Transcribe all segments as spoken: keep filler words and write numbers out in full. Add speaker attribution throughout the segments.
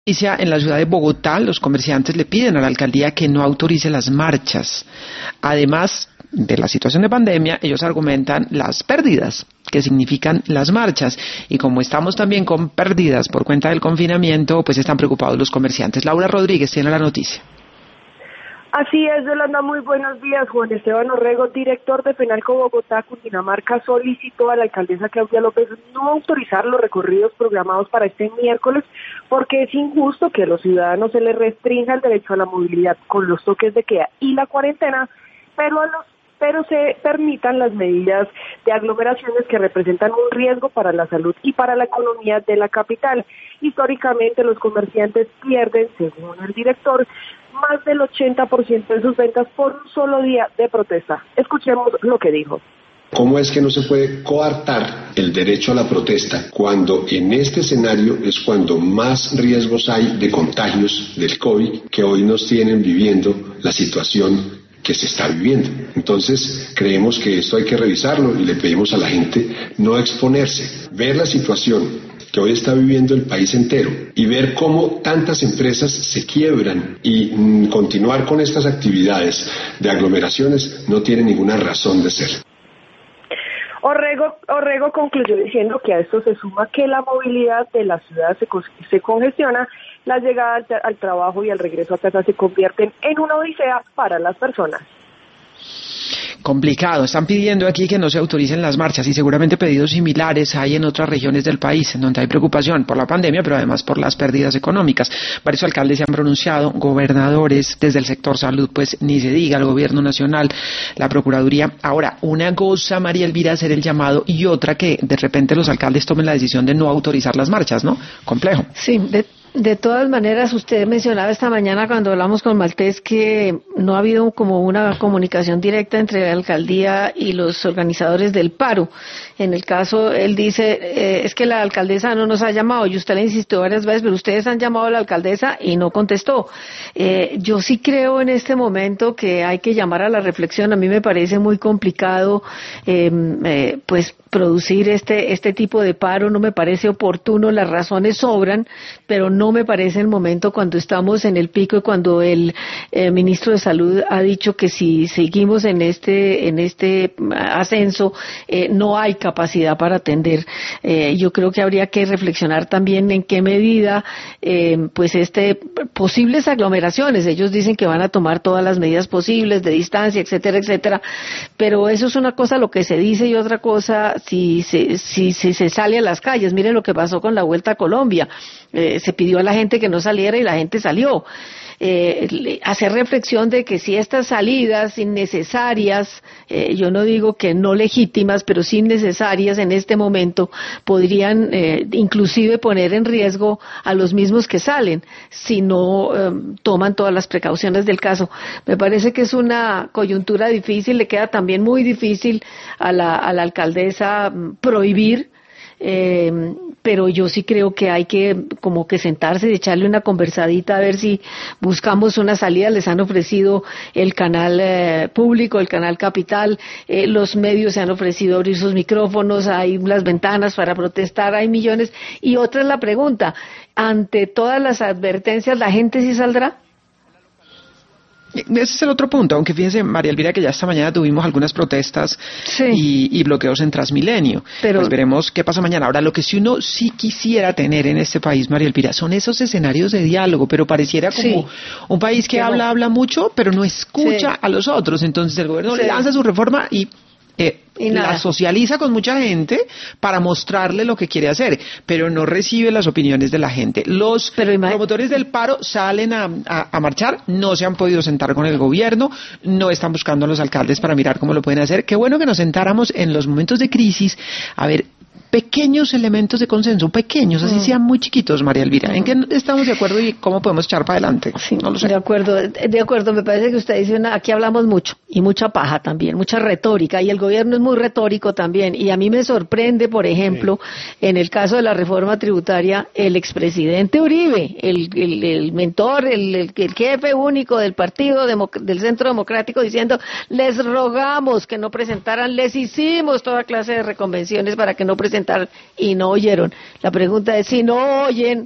Speaker 1: En la ciudad de Bogotá, los comerciantes le piden a la alcaldía que no autorice las marchas. Además de la situación de pandemia, ellos argumentan las pérdidas que significan las marchas. Y como estamos también con pérdidas por cuenta del confinamiento, pues están preocupados los comerciantes. Laura Rodríguez tiene la noticia.
Speaker 2: Así es, Yolanda, muy buenos días. Juan Esteban Orrego, director de Fenalco Bogotá, Cundinamarca, solicitó a la alcaldesa Claudia López no autorizar los recorridos programados para este miércoles porque es injusto que a los ciudadanos se les restrinja el derecho a la movilidad con los toques de queda y la cuarentena, pero a los pero se permitan las medidas de aglomeraciones que representan un riesgo para la salud y para la economía de la capital. Históricamente los comerciantes pierden, según el director, más del ochenta por ciento de sus ventas por un solo día de protesta. Escuchemos lo que dijo.
Speaker 3: ¿Cómo es que no se puede coartar el derecho a la protesta cuando en este escenario es cuando más riesgos hay de contagios del COVID que hoy nos tienen viviendo la situación que se está viviendo? Entonces creemos que esto hay que revisarlo y le pedimos a la gente no exponerse, ver la situación que hoy está viviendo el país entero y ver cómo tantas empresas se quiebran y mmm, continuar con estas actividades de aglomeraciones no tiene ninguna razón de ser.
Speaker 2: Orrego, Orrego concluyó diciendo que a esto se suma que la movilidad de la ciudad se, se congestiona, la llegada al, al trabajo y el regreso a casa se convierten en una odisea para las personas.
Speaker 1: Complicado. Están pidiendo aquí que no se autoricen las marchas y seguramente pedidos similares hay en otras regiones del país en donde hay preocupación por la pandemia, pero además por las pérdidas económicas. Varios alcaldes se han pronunciado, gobernadores desde el sector salud, pues ni se diga, el gobierno nacional, la procuraduría. Ahora, una cosa, María Elvira, hacer el llamado y otra que de repente los alcaldes tomen la decisión de no autorizar las marchas, ¿no? Complejo.
Speaker 4: Sí, de De todas maneras, usted mencionaba esta mañana cuando hablamos con Maltés que no ha habido como una comunicación directa entre la alcaldía y los organizadores del paro. En el caso, él dice, eh, es que la alcaldesa no nos ha llamado, y usted le insistió varias veces, pero ustedes han llamado a la alcaldesa y no contestó. Eh, yo sí creo en este momento que hay que llamar a la reflexión. A mí me parece muy complicado, eh, eh, pues, producir este este tipo de paro, no me parece oportuno, las razones sobran, pero no me parece el momento cuando estamos en el pico y cuando el eh, ministro de Salud ha dicho que si seguimos en este en este ascenso eh, no hay capacidad para atender. Eh, yo creo que habría que reflexionar también en qué medida eh, pues este posibles aglomeraciones, ellos dicen que van a tomar todas las medidas posibles de distancia, etcétera, etcétera, pero eso es una cosa lo que se dice y otra cosa si se, si, si se sale a las calles. Miren lo que pasó con la Vuelta a Colombia. Eh, se pidió a la gente que no saliera y la gente salió. Eh, hacer reflexión de que si estas salidas innecesarias, eh, yo no digo que no legítimas, pero sí innecesarias en este momento, podrían eh, inclusive poner en riesgo a los mismos que salen, si no eh, toman todas las precauciones del caso. Me parece que es una coyuntura difícil, le queda también muy difícil a la, a la alcaldesa prohibir, Eh, pero yo sí creo que hay que como que sentarse y echarle una conversadita a ver si buscamos una salida. Les han ofrecido el canal eh, público, el canal Capital, eh, los medios se han ofrecido abrir sus micrófonos, hay las ventanas para protestar, hay millones. Y otra es la pregunta, ante todas las advertencias, ¿la gente sí saldrá?
Speaker 1: Ese es el otro punto, aunque fíjense, María Elvira, que ya esta mañana tuvimos algunas protestas sí. y, y bloqueos en Transmilenio. Pero pues veremos qué pasa mañana. Ahora, lo que sí uno sí quisiera tener en este país, María Elvira, son esos escenarios de diálogo, pero pareciera como sí. un país que, que habla, no. habla mucho, pero no escucha sí. a los otros. Entonces el gobierno sí. lanza su reforma y... Eh, y la socializa con mucha gente para mostrarle lo que quiere hacer, pero no recibe las opiniones de la gente. Los promotores del paro salen a, a, a marchar, no se han podido sentar con el gobierno, no están buscando a los alcaldes para mirar cómo lo pueden hacer. Qué bueno que nos sentáramos en los momentos de crisis a ver pequeños elementos de consenso, pequeños, así mm. sean muy chiquitos, María Elvira. Mm. ¿En qué estamos de acuerdo y cómo podemos echar para adelante?
Speaker 4: Sí,
Speaker 1: no lo sé.
Speaker 4: De acuerdo, de acuerdo. Me parece que usted dice una, aquí hablamos mucho y mucha paja también, mucha retórica, y el gobierno es muy retórico también. Y a mí me sorprende, por ejemplo, sí. en el caso de la reforma tributaria, el expresidente Uribe, el, el, el mentor, el, el, el jefe único del partido Democ- del Centro Democrático, diciendo, les rogamos que no presentaran, les hicimos toda clase de reconvenciones para que no presentaran y no oyeron. La pregunta es, si no oyen,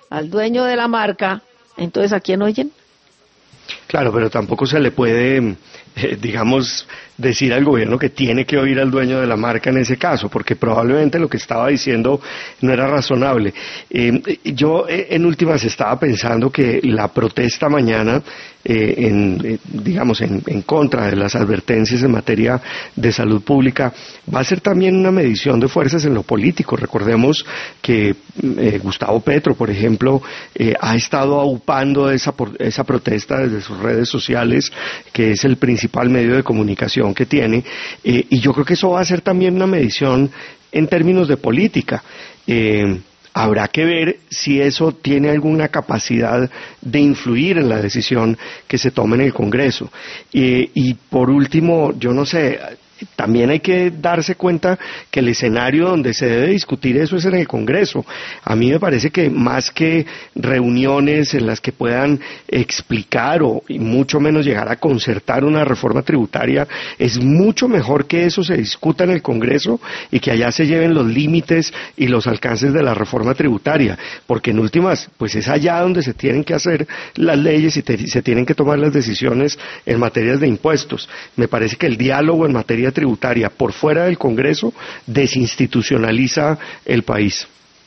Speaker 4: al dueño de la marca, entonces ¿a quién oyen?
Speaker 5: Claro, pero tampoco se le puede, eh, digamos, decir al gobierno que tiene que oír al dueño de la marca en ese caso, porque probablemente lo que estaba diciendo no era razonable. Eh, yo eh, en últimas estaba pensando que la protesta mañana, eh, en, eh, digamos, en, en contra de las advertencias en materia de salud pública, va a ser también una medición de fuerzas en lo político. Recordemos que eh, Gustavo Petro, por ejemplo, eh, ha estado aupando esa, esa protesta desde sus redes sociales, que es el principal medio de comunicación que tiene, eh, y yo creo que eso va a ser también una medición en términos de política. Eh, habrá que ver si eso tiene alguna capacidad de influir en la decisión que se tome en el Congreso. Eh, y por último, yo no sé, también hay que darse cuenta que el escenario donde se debe discutir eso es en el Congreso. A mí me parece que más que reuniones en las que puedan explicar o y mucho menos llegar a concertar una reforma tributaria, es mucho mejor que eso se discuta en el Congreso y que allá se lleven los límites y los alcances de la reforma tributaria, porque en últimas, pues es allá donde se tienen que hacer las leyes y te, se tienen que tomar las decisiones en materias de impuestos. Me parece que el diálogo en materia tributaria por fuera del Congreso desinstitucionaliza el país.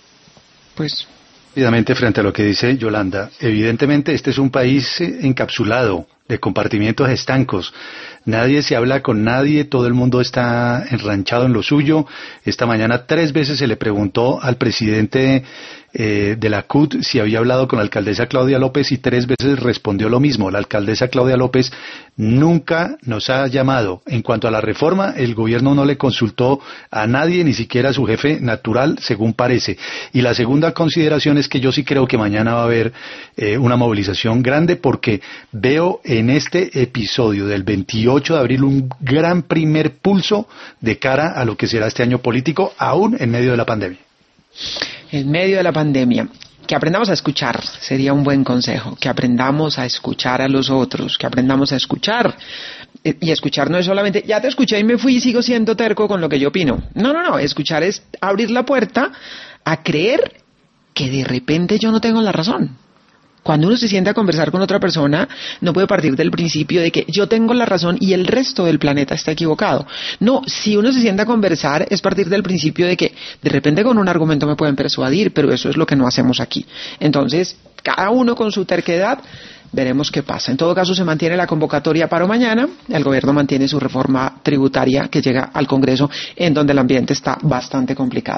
Speaker 6: Pues, rápidamente frente a lo que dice Yolanda, evidentemente este es un país encapsulado de compartimientos estancos. Nadie se habla con nadie, todo el mundo está enranchado en lo suyo. Esta mañana tres veces se le preguntó al presidente eh, de la C U T si había hablado con la alcaldesa Claudia López y tres veces respondió lo mismo. La alcaldesa Claudia López nunca nos ha llamado. En cuanto a la reforma, el gobierno no le consultó a nadie, ni siquiera a su jefe natural, según parece. Y la segunda consideración es que yo sí creo que mañana va a haber eh, una movilización grande, porque veo en este episodio del veintiocho de abril un gran primer pulso de cara a lo que será este año político, aún en medio de la pandemia.
Speaker 1: En medio de la pandemia, que aprendamos a escuchar, sería un buen consejo, que aprendamos a escuchar a los otros, que aprendamos a escuchar, y escuchar no es solamente, ya te escuché y me fui y sigo siendo terco con lo que yo opino. No, no, no, escuchar es abrir la puerta a creer que de repente yo no tengo la razón. Cuando uno se sienta a conversar con otra persona, no puede partir del principio de que yo tengo la razón y el resto del planeta está equivocado. No, si uno se sienta a conversar es partir del principio de que de repente con un argumento me pueden persuadir, pero eso es lo que no hacemos aquí. Entonces, cada uno con su terquedad, veremos qué pasa. En todo caso, se mantiene la convocatoria para mañana. El gobierno mantiene su reforma tributaria que llega al Congreso, en donde el ambiente está bastante complicado.